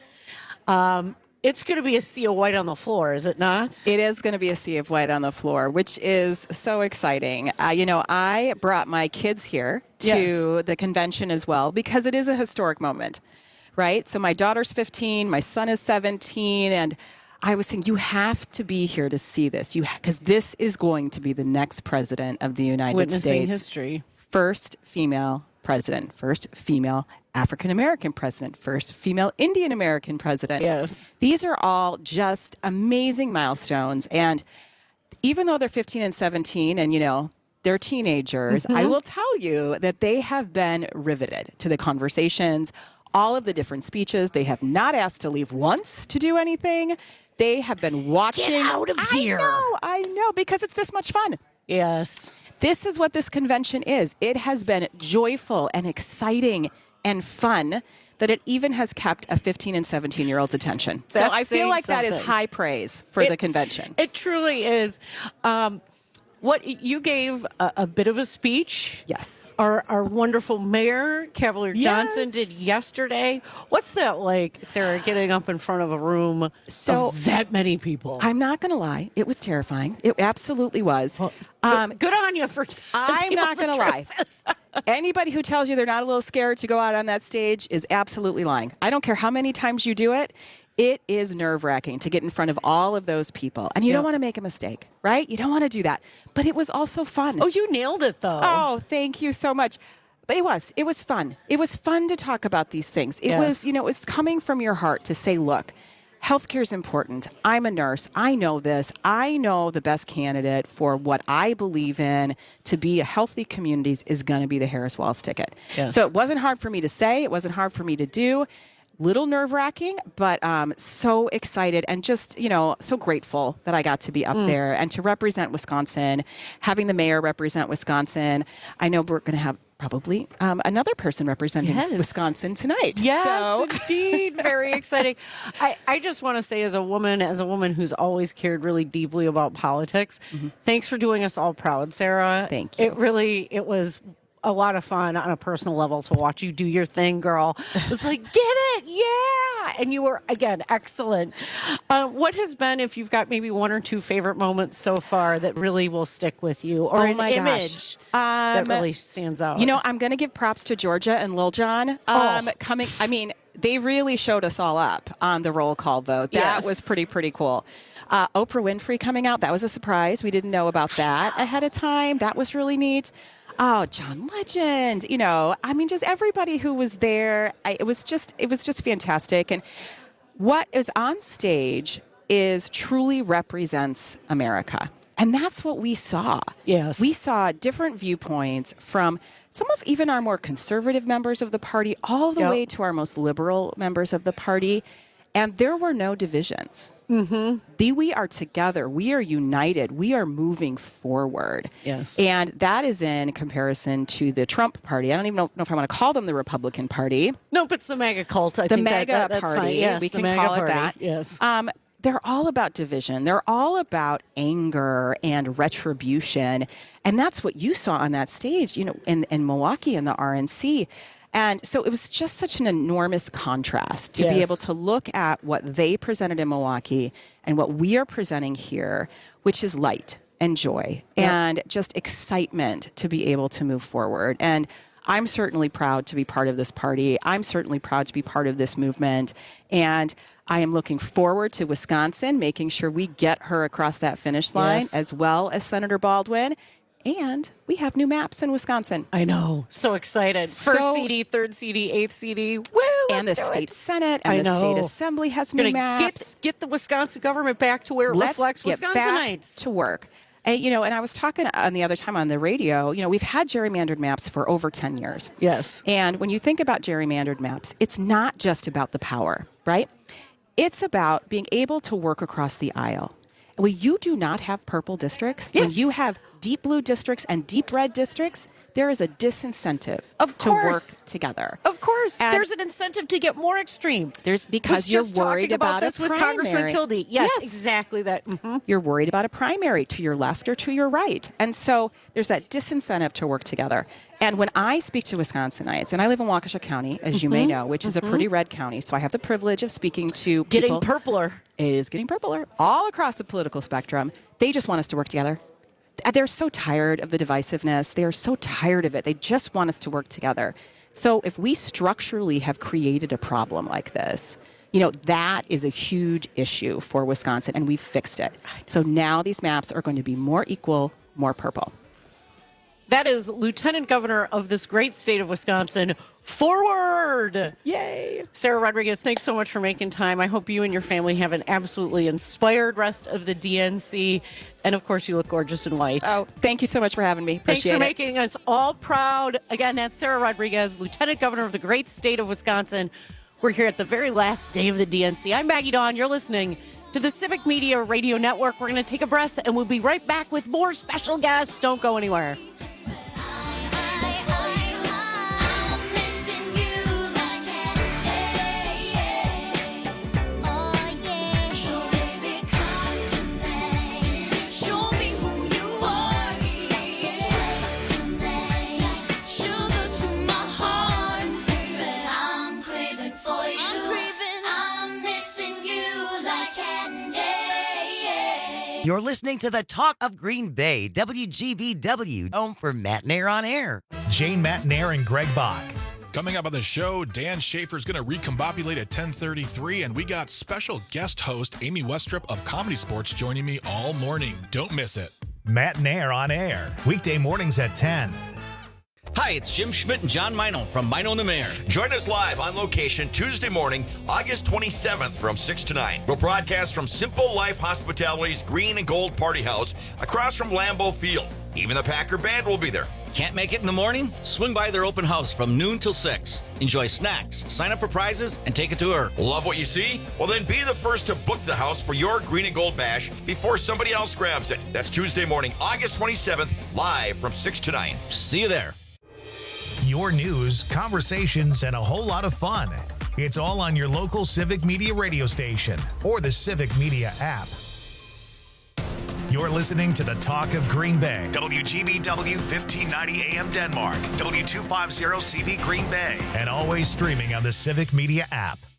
It's going to be a sea of white on the floor, is it not? It is going to be a sea of white on the floor, which is so exciting. I brought my kids here to the convention as well because it is a historic moment, right? So my daughter's 15, my son is 17, and I was saying, you have to be here to see this, because this is going to be the next president of the United Witnessing States. History. First female president, first female African-American president, first female Indian-American president. Yes. These are all just amazing milestones. And even though they're 15 and 17 and, they're teenagers, I will tell you that they have been riveted to the conversations, all of the different speeches. They have not asked to leave once to do anything. They have been watching. Get out of here. I know, because it's this much fun. Yes. This is what this convention is. It has been joyful and exciting and fun that it even has kept a 15 and 17-year-old's attention. So I feel like that is high praise for the convention. It truly is. What you gave a bit of a speech. Yes. Our wonderful mayor, Cavalier Johnson, did yesterday. What's that like, Sarah, getting up in front of a room of that many people? I'm not going to lie. It was terrifying. It absolutely was. Good on you for I'm not going to lie. Anybody who tells you they're not a little scared to go out on that stage is absolutely lying. I don't care how many times you do it. It is nerve-wracking to get in front of all of those people. And you don't want to make a mistake, right? You don't want to do that. But it was also fun. Oh, you nailed it, though. Oh, thank you so much. But it was fun. It was fun to talk about these things. It was, it was coming from your heart to say, look, Healthcare is important. I'm a nurse. I know this. I know the best candidate for what I believe in to be a healthy communities is going to be the Harris Walz ticket. Yes. So it wasn't hard for me to say. It wasn't hard for me to do. Little nerve-wracking, but so excited and just, so grateful that I got to be up there and to represent Wisconsin, having the mayor represent Wisconsin. I know we're going to have probably another person representing Wisconsin tonight. Yes, So- indeed. Very exciting. I just want to say as a woman who's always cared really deeply about politics, thanks for doing us all proud, Sarah. Thank you. It was a lot of fun on a personal level to watch you do your thing, girl. It's like, get it, yeah. And you were, again, excellent. What has been, if you've got maybe one or two favorite moments so far that really will stick with you, or an image that really stands out? I'm going to give props to Georgia and Lil Jon coming. I mean, they really showed us all up on the roll call vote. That was pretty cool. Oprah Winfrey coming out, that was a surprise. We didn't know about that ahead of time. That was really neat. Oh, John Legend, just everybody who was there. It was just fantastic. And what is on stage truly represents America. And that's what we saw. Yes. We saw different viewpoints from some of even our more conservative members of the party all the way to our most liberal members of the party. And there were no divisions. We are together. We are united. We are moving forward. Yes. And that is in comparison to the Trump party. I don't even know if I want to call them the Republican Party. Nope, it's the MAGA cult. I the think MAGA that's party. fine. Yes, we the can MAGA call it party. that. Yes. They're all about division. They're all about anger and retribution. And that's what you saw on that stage, in Milwaukee in the RNC. And so it was just such an enormous contrast to be able to look at what they presented in Milwaukee and what we are presenting here, which is light and joy and just excitement to be able to move forward. And I'm certainly proud to be part of this party. I'm certainly proud to be part of this movement. And I am looking forward to Wisconsin, making sure we get her across that finish line, as well as Senator Baldwin. And we have new maps in Wisconsin. I know. So excited. First CD, third CD, eighth CD. Woo! And the state Senate and the state assembly has new maps. Get the Wisconsin government back to where it reflects Wisconsinites. To work. And, and I was talking the other time on the radio, we've had gerrymandered maps for over 10 years. Yes. And when you think about gerrymandered maps, it's not just about the power, right? It's about being able to work across the aisle. When you do not have purple districts, when you have deep blue districts and deep red districts, there is a disincentive to work together. Of course. And there's an incentive to get more extreme. Because you're worried about this a with primary. Congressman Kildee. Yes, exactly that. You're worried about a primary to your left or to your right. And so there's that disincentive to work together. And when I speak to Wisconsinites, and I live in Waukesha County, as you may know, which is a pretty red county, so I have the privilege of speaking to people. Getting purpler. It is getting purpler all across the political spectrum. They just want us to work together. They're so tired of the divisiveness. They are so tired of it. They just want us to work together. So if we structurally have created a problem like this, that is a huge issue for Wisconsin, and we've fixed it. So now these maps are going to be more equal, more purple. That is Lieutenant Governor of this great state of Wisconsin. Forward! Yay! Sarah Rodriguez, thanks so much for making time. I hope you and your family have an absolutely inspired rest of the DNC. And, of course, you look gorgeous in white. Oh, thank you so much for having me. Appreciate Thanks for it. making us all proud. Again, that's Sarah Rodriguez, Lieutenant Governor of the great state of Wisconsin. We're here at the very last day of the DNC. I'm Maggie Dawn. You're listening to the Civic Media Radio Network. We're going to take a breath, and we'll be right back with more special guests. Don't go anywhere. You're listening to the Talk of Green Bay, WGBW, home for Matt and Air on Air. Jane, Matt and Air, and Greg Bach. Coming up on the show, Dan Schaefer's going to recombobulate at 10:33, and we got special guest host Amy Westrup of Comedy Sports joining me all morning. Don't miss it. Matt and Air on Air, weekday mornings at 10. Hi, Hi, it's Jim Schmidt and John Mino from Mino and the Mayor. Join us live on location Tuesday morning, August 27th from 6 to 9. We'll broadcast from Simple Life Hospitality's Green and Gold Party House across from Lambeau Field. Even the Packer Band will be there. Can't make it in the morning? Swing by their open house from noon till 6. Enjoy snacks, sign up for prizes, and take a tour. Love what you see? Well, then be the first to book the house for your Green and Gold Bash before somebody else grabs it. That's Tuesday morning, August 27th, live from 6 to 9. See you there. Your news, conversations, and a whole lot of fun. It's all on your local Civic Media radio station or the Civic Media app. You're listening to the Talk of Green Bay. WGBW 1590 AM Denmark. W250 CV Green Bay. And always streaming on the Civic Media app.